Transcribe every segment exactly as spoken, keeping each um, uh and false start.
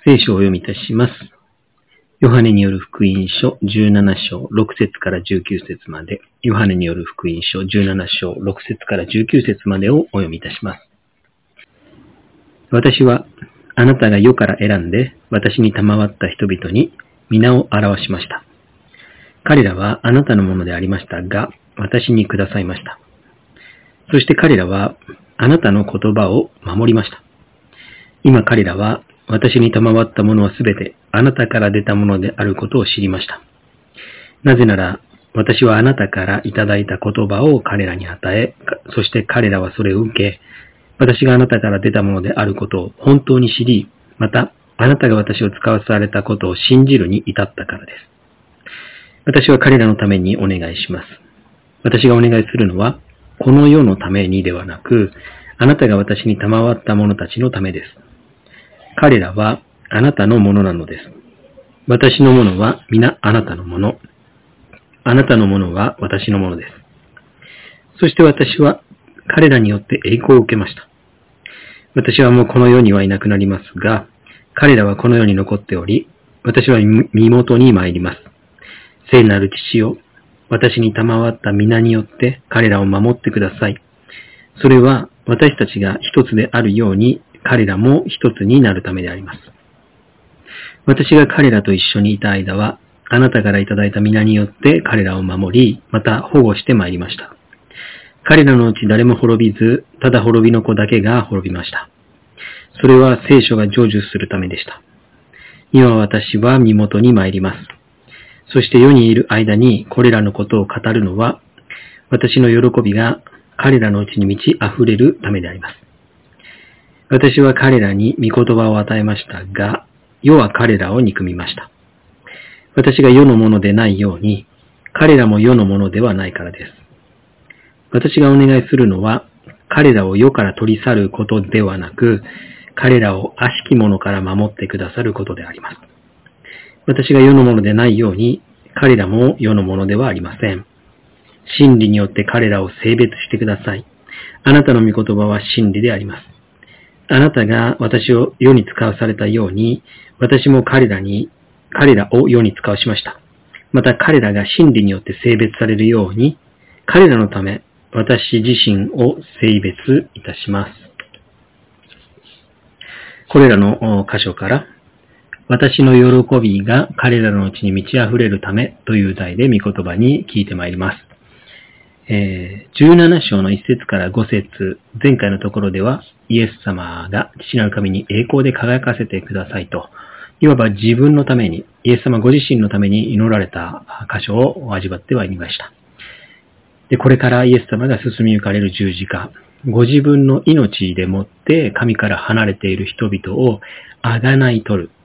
聖書をお読みいたします。ヨハネによる福音書じゅうなな章ろく節からじゅうきゅう節まで、ヨハネによる福音書じゅうなな章ろく節からじゅうきゅう節までをお読みいたします。私はあなたが世から選んで私に賜った人々に皆を表しました。彼らはあなたのものでありましたが、私にくださいました。そして彼らはあなたの言葉を守りました。今彼らは私に賜ったものはすべてあなたから出たものであることを知りました。なぜなら私はあなたからいただいた言葉を彼らに与え、そして彼らはそれを受け、私があなたから出たものであることを本当に知り、またあなたが私を使わされたことを信じるに至ったからです。私は彼らのためにお願いします。私がお願いするのは、この世のためにではなく、あなたが私に賜った者たちのためです。彼らはあなたのものなのです。私のものは皆あなたのもの。あなたのものは私のものです。そして私は彼らによって栄光を受けました。私はもうこの世にはいなくなりますが、彼らはこの世に残っており、私は身元に参ります。聖なる父よ、私に賜った皆によって彼らを守ってください。それは私たちが一つであるように彼らも一つになるためであります。私が彼らと一緒にいた間は、あなたからいただいた皆によって彼らを守り、また保護してまいりました。彼らのうち誰も滅びず、ただ滅びの子だけが滅びました。それは聖書が成就するためでした。今私は身元に参ります。そして世にいる間にこれらのことを語るのは、私の喜びが彼らのうちに満ち溢れるためであります。私は彼らに御言葉を与えましたが、世は彼らを憎みました。私が世のものでないように、彼らも世のものではないからです。私がお願いするのは、彼らを世から取り去ることではなく、彼らを悪しきものから守ってくださることであります。私が世のものでないように、彼らも世のものではありません。真理によって彼らを性別してください。あなたの御言葉は真理であります。あなたが私を世に使わされたように、私も彼らに、彼らを世に使わしました。また彼らが真理によって性別されるように、彼らのため、私自身を性別いたします。これらの箇所から、私の喜びが彼らのうちに満ち溢れるためという題で御言葉に聞いてまいります。えー、じゅうなな章のいち節からご節、前回のところではイエス様が父なる神に栄光で輝かせてくださいと、いわば自分のために、イエス様ご自身のために祈られた箇所を味わってまいりました。で、これからイエス様が進みゆかれる十字架、ご自分の命でもって神から離れている人々をあがない取る。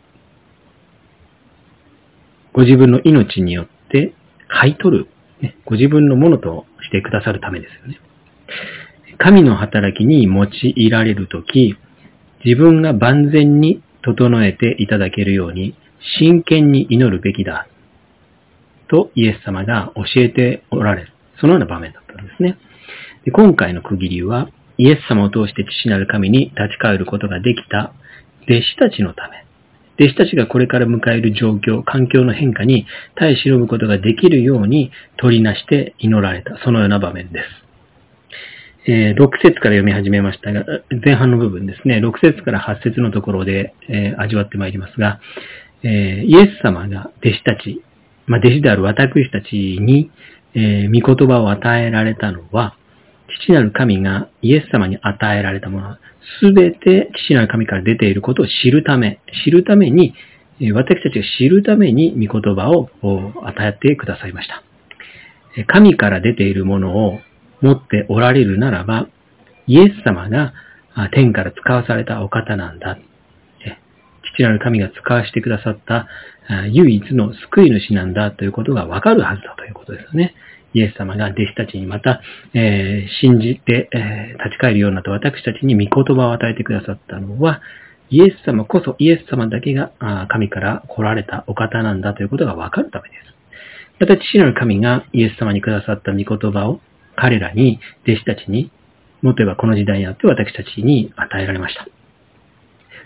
ご自分の命によって買い取る、ね。ご自分のものとしてくださるためですよね。神の働きに用いられるとき、自分が万全に整えていただけるように真剣に祈るべきだ。とイエス様が教えておられる。そのような場面だったんですね。で、今回の区切りは、イエス様を通して父なる神に立ち返ることができた弟子たちのため、弟子たちがこれから迎える状況、環境の変化に耐え忍ぶことができるように取りなして祈られた、そのような場面です。えー、ろく節から読み始めましたが、前半の部分ですね、ろく節からはち節のところで、えー、味わってまいりますが、えー、イエス様が弟子たち、まあ、弟子である私たちに、えー、御言葉を与えられたのは、父なる神がイエス様に与えられたものは、すべて父なる神から出ていることを知るため、知るために、私たちが知るために御言葉を与えてくださいました。神から出ているものを持っておられるならば、イエス様が天から使わされたお方なんだ。父なる神が使わせてくださった唯一の救い主なんだということがわかるはずだということですよね。イエス様が弟子たちにまた、えー、信じて、えー、立ち返るようになった私たちに御言葉を与えてくださったのは、イエス様こそイエス様だけが神から来られたお方なんだということがわかるためです。また父なる神がイエス様にくださった御言葉を彼らに、弟子たちに、もっと言えばこの時代にあって私たちに与えられました。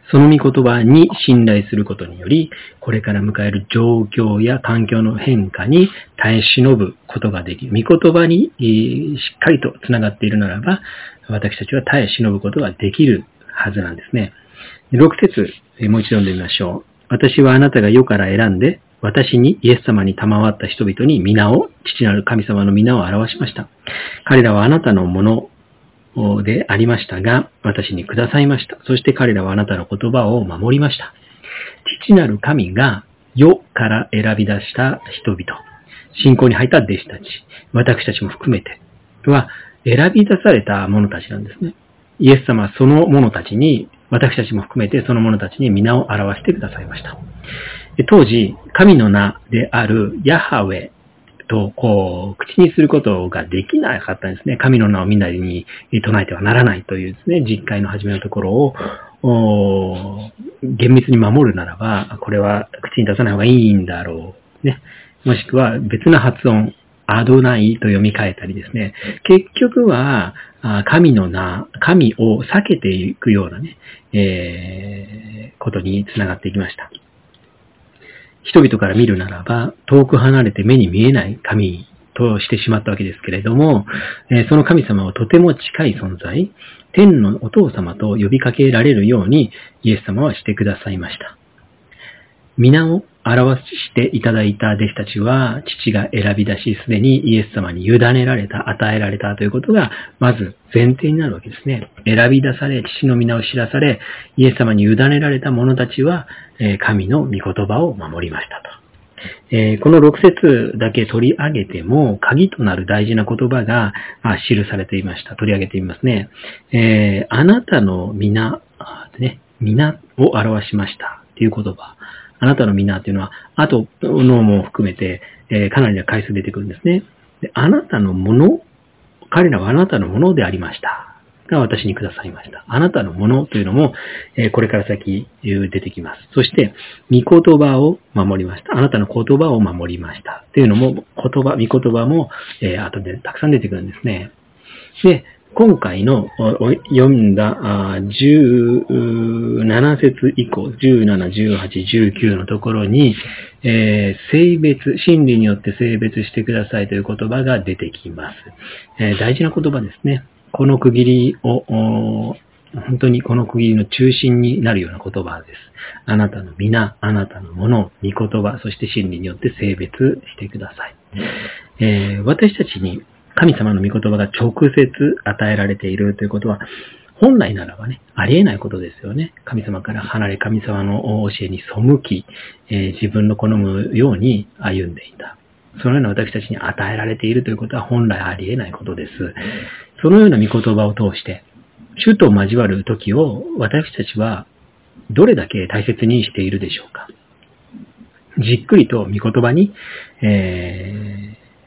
その御言葉に信頼することにより、これから迎える状況や環境の変化に耐え忍ぶことができる。御言葉にしっかりとつながっているならば、私たちは耐え忍ぶことができるはずなんですね。ろく節、もう一度読んでみましょう。私はあなたが世から選んで、私にイエス様に賜った人々に皆を、父なる神様の皆を表しました。彼らはあなたのものでありましたが、私にくださいました。そして彼らはあなたの言葉を守りました。父なる神が世から選び出した人々、信仰に入った弟子たち、私たちも含めては選び出された者たちなんですね。イエス様はその者たちに、私たちも含めてその者たちに皆を表してくださいました。当時、神の名であるヤハウェと、こう、口にすることができなかったんですね。神の名をみんなに唱えてはならないというですね、実会の始めのところを、厳密に守るならば、これは口に出さない方がいいんだろう。ね。もしくは別な発音、アドナイと読み替えたりですね。結局は、神の名、神を避けていくようなね、えー、ことにつながっていきました。人々から見るならば、遠く離れて目に見えない神としてしまったわけですけれども、その神様はとても近い存在、天のお父様と呼びかけられるようにイエス様はしてくださいました。皆を表していただいた弟子たちは、父が選び出し、すでにイエス様に委ねられた、与えられたということが、まず前提になるわけですね。選び出され、父の皆を知らされ、イエス様に委ねられた者たちは、神の御言葉を守りましたと。えー、このろく節だけ取り上げても、鍵となる大事な言葉が記されていました。取り上げてみますね。えー、あなたの皆、ね、皆を表しましたという言葉。あなたの皆というのは、あとのも含めて、えー、かなりの回数出てくるんですね。で、あなたのもの、彼らはあなたのものでありました。が私にくださいました。あなたのものというのも、えー、これから先出てきます。そして、御言葉を守りました。あなたの言葉を守りました。というのも、言葉、御言葉も、えー、後でたくさん出てくるんですね。で、今回の読んだじゅうなな節以降、じゅうなな、じゅうはち、じゅうきゅうのところに、えー、性別、真理によって性別してくださいという言葉が出てきます。えー、大事な言葉ですね。この区切りを、本当にこの区切りの中心になるような言葉です。あなたの皆、あなたのもの、御言葉、そして真理によって性別してください。えー、私たちに神様の御言葉が直接与えられているということは、本来ならばね、ありえないことですよね。神様から離れ、神様の教えに背き、えー、自分の好むように歩んでいた。そのような私たちに与えられているということは本来ありえないことです。そのような御言葉を通して、主と交わる時を私たちはどれだけ大切にしているでしょうか。じっくりと御言葉に、えー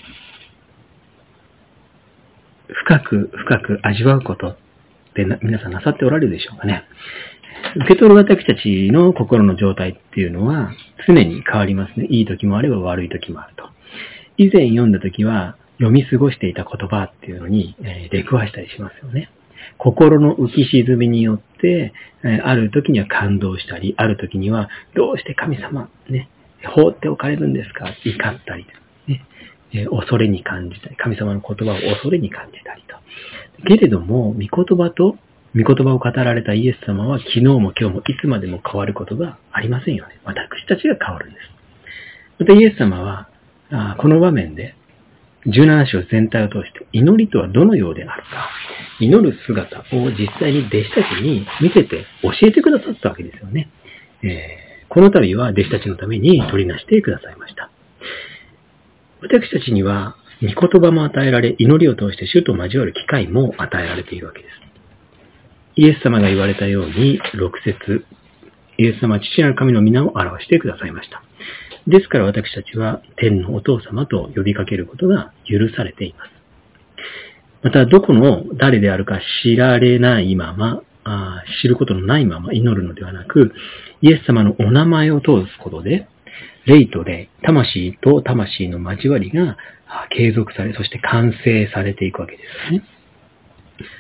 深く深く味わうことって皆さんなさっておられるでしょうかね。受け取る私たちの心の状態っていうのは常に変わりますね。いい時もあれば悪い時もあると。以前読んだ時は読み過ごしていた言葉っていうのに出くわしたりしますよね。心の浮き沈みによってある時には感動したり、ある時にはどうして神様ね、放っておかれるんですか、怒ったりね。えー、恐れに感じたり、神様の言葉を恐れに感じたりと。けれども、御言葉と、御言葉を語られたイエス様は昨日も今日もいつまでも変わることがありませんよね。私たちが変わるんです。またイエス様は、あこの場面で、じゅうなな章全体を通して、祈りとはどのようであるか、祈る姿を実際に弟子たちに見せて教えてくださったわけですよね。えー、この度は弟子たちのために取りなしてくださいました。私たちには御言葉も与えられ、祈りを通して主と交わる機会も与えられているわけです。イエス様が言われたように、ろく節、イエス様は父なる神の皆を表してくださいました。ですから私たちは天のお父様と呼びかけることが許されています。また、どこの誰であるか知られないまま、あ知ることのないまま祈るのではなく、イエス様のお名前を通すことで、霊と霊、魂と魂の交わりが継続され、そして完成されていくわけですね。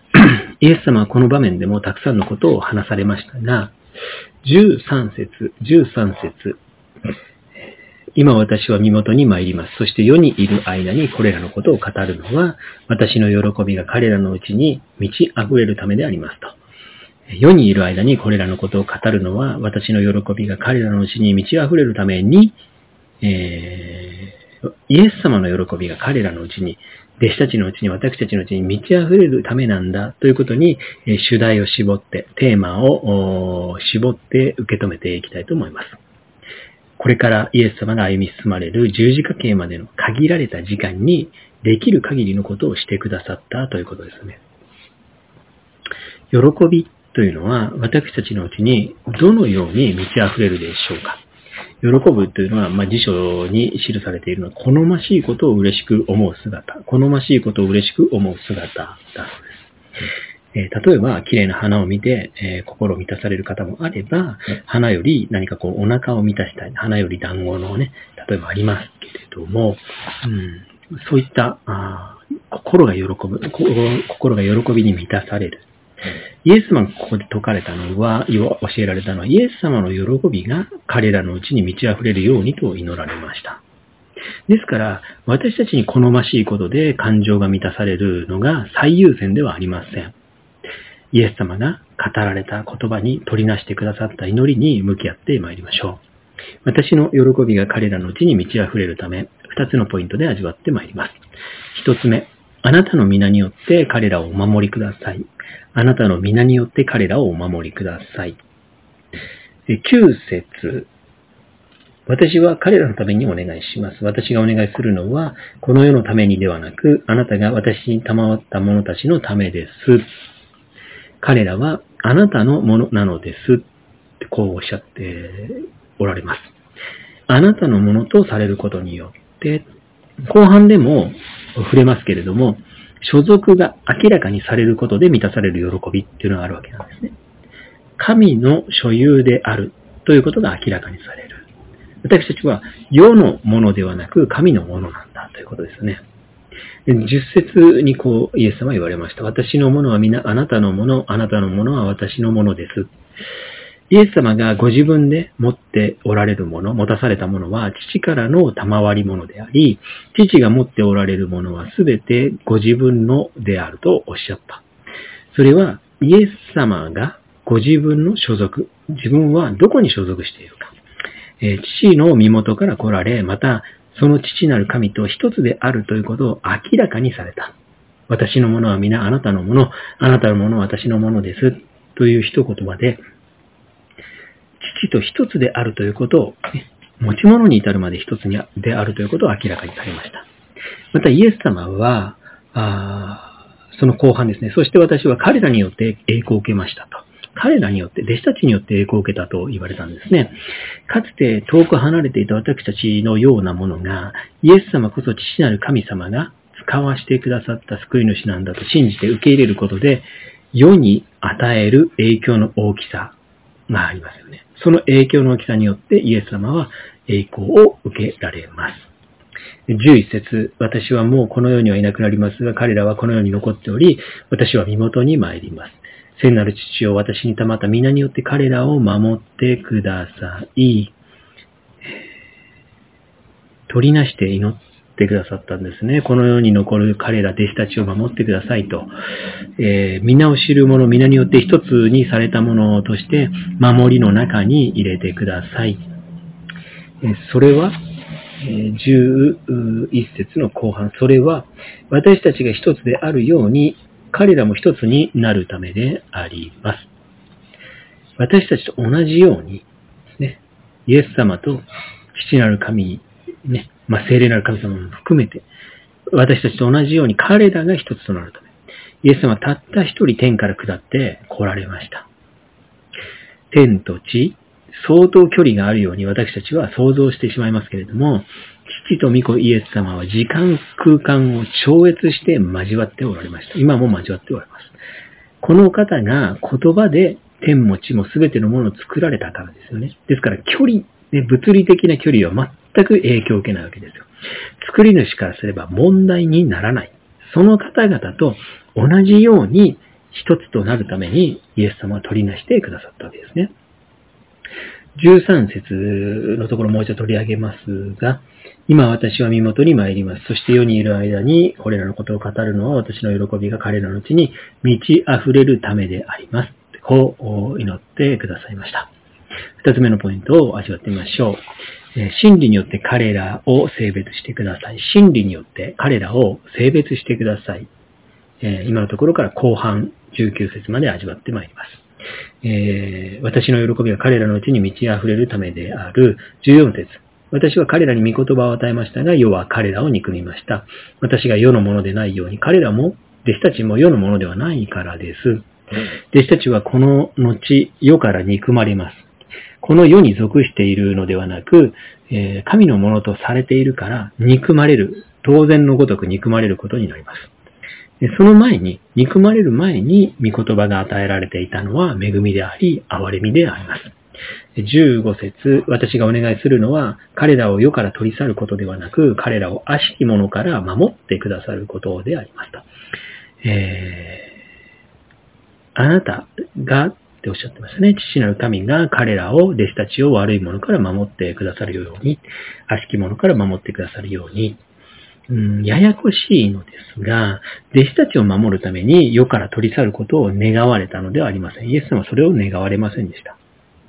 イエス様はこの場面でもたくさんのことを話されましたが、じゅうさん節、じゅうさん節、今私は身元に参ります。そして世にいる間にこれらのことを語るのは、私の喜びが彼らのうちに満ち溢れるためでありますと。世にいる間にこれらのことを語るのは、私の喜びが彼らのうちに満ち溢れるために、えー、イエス様の喜びが彼らのうちに、弟子たちのうちに、私たちのうちに満ち溢れるためなんだということに、えー、主題を絞って、テーマを絞って受け止めていきたいと思います。これからイエス様が歩み進まれる十字架形までの限られた時間にできる限りのことをしてくださったということですね。喜びというのは私たちのうちにどのように満ち溢れるでしょうか。喜ぶというのは、まあ、辞書に記されているのは好ましいことを嬉しく思う姿、好ましいことを嬉しく思う姿だそうです。えー、例えば、綺麗な花を見て、えー、心を満たされる方もあれば、花より何かこうお腹を満たしたい、花より団子のね、例えばありますけれども、うん、そういったあ心が喜ぶ、心が喜びに満たされる。イエス様がここで説かれたのは、教えられたのは、イエス様の喜びが彼らのうちに満ち溢れるようにと祈られました。ですから、私たちに好ましいことで感情が満たされるのが最優先ではありません。イエス様が語られた言葉に取りなしてくださった祈りに向き合ってまいりましょう。私の喜びが彼らのうちに満ち溢れるため、二つのポイントで味わってまいります。一つ目、あなたの皆によって彼らをお守りください。あなたの皆によって彼らをお守りください。九節、私は彼らのためにお願いします。私がお願いするのは、この世のためにではなく、あなたが私に賜った者たちのためです。彼らはあなたのものなのです。ってこうおっしゃっておられます。あなたのものとされることによって、後半でも触れますけれども、所属が明らかにされることで満たされる喜びっていうのがあるわけなんですね。神の所有であるということが明らかにされる。私たちは世のものではなく神のものなんだということですね。十節にこうイエス様は言われました。私のものは皆あなたのもの、あなたのものは私のものです。イエス様がご自分で持っておられるもの、持たされたものは父からの賜り物であり、父が持っておられるものはすべてご自分のであるとおっしゃった。それはイエス様がご自分の所属、自分はどこに所属しているか。えー、父の身元から来られ、またその父なる神と一つであるということを明らかにされた。私のものは皆あなたのもの、あなたのものは私のものです。という一言葉で、父と一つであるということを、ね、持ち物に至るまで一つにであるということを明らかにされました。またイエス様は、あその後半ですね、そして私は彼らによって栄光を受けましたと。彼らによって、弟子たちによって栄光を受けたと言われたんですね。かつて遠く離れていた私たちのようなものが、イエス様こそ父なる神様が使わしてくださった救い主なんだと信じて受け入れることで、世に与える影響の大きさがありますよね。その影響の大きさによってイエス様は栄光を受けられます。じゅういち節、私はもうこの世にはいなくなりますが、彼らはこの世に残っており、私は身元に参ります。聖なる父を私に賜った皆によって彼らを守ってください。取りなして祈ってくださったんですね。この世に残る彼ら弟子たちを守ってくださいと。えー、皆を知る者、皆によって一つにされたものとして守りの中に入れてください。えー、それは、えー、じゅういち節の後半。それは私たちが一つであるように彼らも一つになるためであります。私たちと同じようにですね、イエス様と父なる神、ね、まあ、聖霊なる神様も含めて、私たちと同じように彼らが一つとなるため、イエス様はたった一人天から下って来られました。天と地、相当距離があるように私たちは想像してしまいますけれども、父と御子イエス様は時間空間を超越して交わっておられました。今も交わっておられます。この方が言葉で天も地も全てのものを作られたからですよね。ですから距離、ね、物理的な距離は全く影響を受けないわけですよ。作り主からすれば問題にならない。その方々と同じように一つとなるためにイエス様は取りなしてくださったわけですね。じゅうさん節のところもう一度取り上げますが、今私は身元に参ります。そして世にいる間にこれらのことを語るのは私の喜びが彼らのうちに満ち溢れるためであります。こう祈ってくださいました。二つ目のポイントを味わってみましょう。真理によって彼らを性別してください。真理によって彼らを性別してください。今のところから後半じゅうきゅう節まで味わってまいります。えー、私の喜びが彼らのうちに満ち溢れるためであるじゅうよん節。私は彼らに御言葉を与えましたが、世は彼らを憎みました。私が世のものでないように、彼らも、弟子たちも世のものではないからです。弟子たちはこの後、世から憎まれます。この世に属しているのではなく、えー、神のものとされているから憎まれる、当然のごとく憎まれることになります。その前に、憎まれる前に御言葉が与えられていたのは恵みであり、憐れみであります。じゅうご節、私がお願いするのは、彼らを世から取り去ることではなく、彼らを悪しきものから守ってくださることでありますと。えー、あなたがっておっしゃってましたね。父なる神が彼らを、弟子たちを悪いものから守ってくださるように、悪しきものから守ってくださるように、うん、ややこしいのですが、弟子たちを守るために世から取り去ることを願われたのではありません。イエス様はそれを願われませんでした。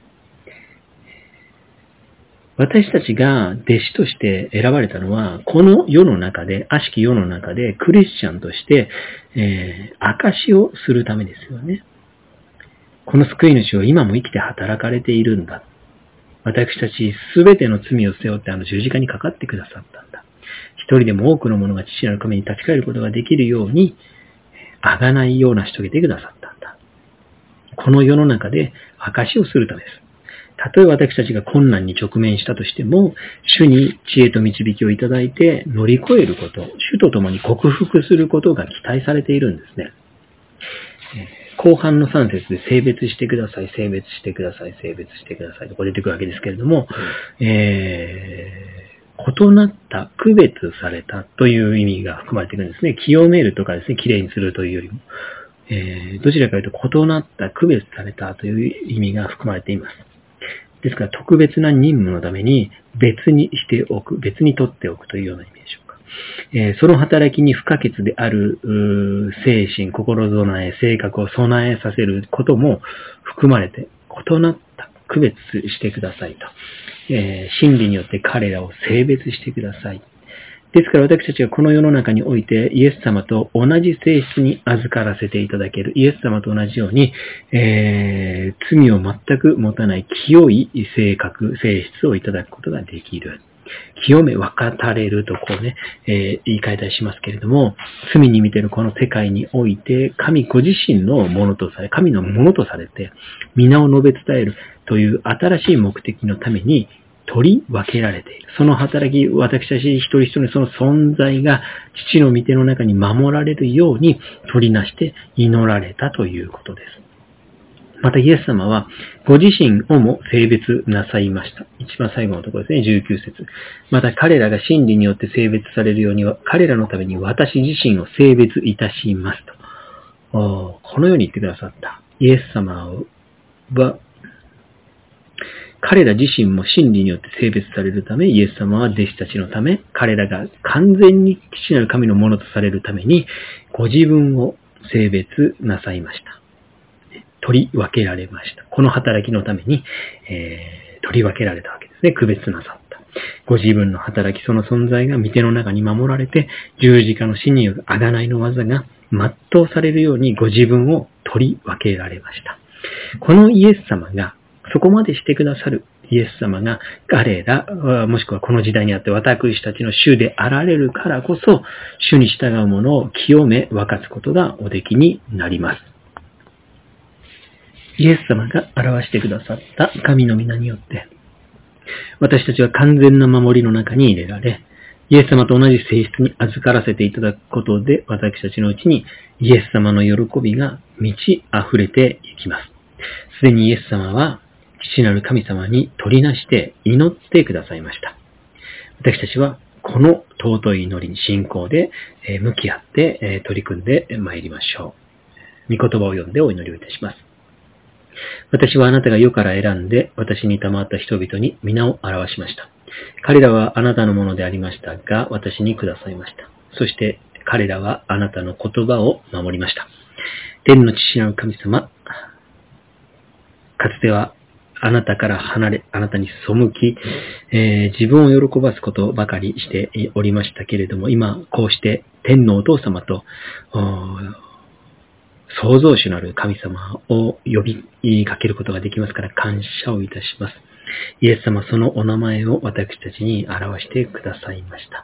私たちが弟子として選ばれたのは、この世の中で、悪しき世の中でクリスチャンとして、えー、証をするためですよね。この救い主を今も生きて働かれているんだ。私たちすべての罪を背負ってあの十字架にかかってくださったんだ。一人でも多くの者が父なる神に立ち返ることができるように、あがないようなし遂げてくださったんだ。この世の中で証をするためです。たとえ私たちが困難に直面したとしても、主に知恵と導きをいただいて乗り越えること、主と共に克服することが期待されているんですね。後半のさん節で性別してください、性別してください、性別してくださいとこう出てくるわけですけれども、えー異なった、区別されたという意味が含まれているんですね。清めるとかですね、きれいにするというよりも、えー、どちらかというと異なった、区別されたという意味が含まれています。ですから特別な任務のために別にしておく、別に取っておくというような意味でしょうか。えー、その働きに不可欠である精神、心備え、性格を備えさせることも含まれて、異なった、区別してくださいと。えー、真理によって彼らを性別してください。ですから私たちはこの世の中においてイエス様と同じ性質に預からせていただける。イエス様と同じように、えー、罪を全く持たない清い性格、性質をいただくことができる。清め分かたれるとこうね、えー、言い換えたりしますけれども、罪に見てるこの世界において、神ご自身のものとされ、神のものとされて、皆を述べ伝えるという新しい目的のために取り分けられている。その働き、私たち一人一人のその存在が父の御手の中に守られるように取りなして祈られたということです。またイエス様はご自身をも性別なさいました。一番最後のところですね、じゅうきゅう節。また彼らが真理によって性別されるようには、彼らのために私自身を性別いたしますと。このように言ってくださった。イエス様は、彼ら自身も真理によって性別されるため、イエス様は弟子たちのため、彼らが完全に父なる神のものとされるために、ご自分を性別なさいました。取り分けられました。この働きのために、えー、取り分けられたわけですね。区別なさった。ご自分の働き、その存在が御手の中に守られて、十字架の死による贖いの技が全うされるようにご自分を取り分けられました。このイエス様が、そこまでしてくださるイエス様が彼ら、もしくはこの時代にあって私たちの主であられるからこそ、主に従う者を清め分かつことがおできになります。イエス様が表してくださった神の皆によって、私たちは完全な守りの中に入れられ、イエス様と同じ性質に預からせていただくことで、私たちのうちにイエス様の喜びが満ち溢れていきます。すでにイエス様は父なる神様に取りなして祈ってくださいました。私たちはこの尊い祈りに信仰で向き合って取り組んでまいりましょう。 御言葉を読んでお祈りをいたします。私はあなたが世から選んで、私に賜った人々に皆を表しました。彼らはあなたのものでありましたが、私にくださいました。そして彼らはあなたの言葉を守りました。天の父なる神様、かつてはあなたから離れ、あなたに背き、えー、自分を喜ばすことばかりしておりましたけれども、今こうして天のお父様と創造主なる神様を呼びかけることができますから感謝をいたします。イエス様、そのお名前を私たちに表してくださいました。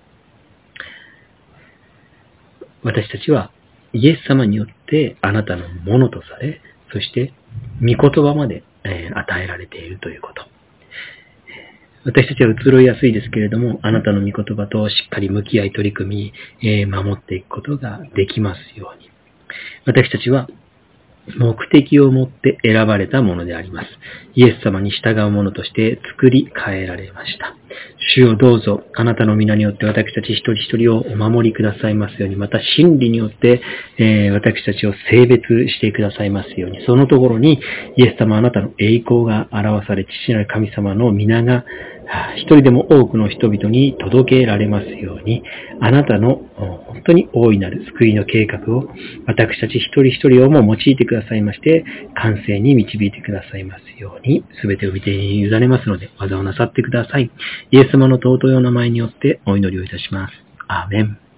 私たちはイエス様によってあなたのものとされ、そして御言葉まで与えられているということ。私たちは移ろいやすいですけれども、あなたの御言葉としっかり向き合い取り組み、守っていくことができますように。私たちは目的を持って選ばれたものであります。イエス様に従うものとして作り変えられました。主よどうぞあなたの皆によって私たち一人一人をお守りくださいますように、また真理によって、えー、私たちを性別してくださいますように、そのところにイエス様あなたの栄光が表され、父なる神様の皆が一人でも多くの人々に届けられますように、あなたの本当に大いなる救いの計画を私たち一人一人をも用いてくださいまして、完成に導いてくださいますように、すべてを御手に委ねますので、技をなさってください。イエス様の尊いお名前によってお祈りをいたします。アーメン。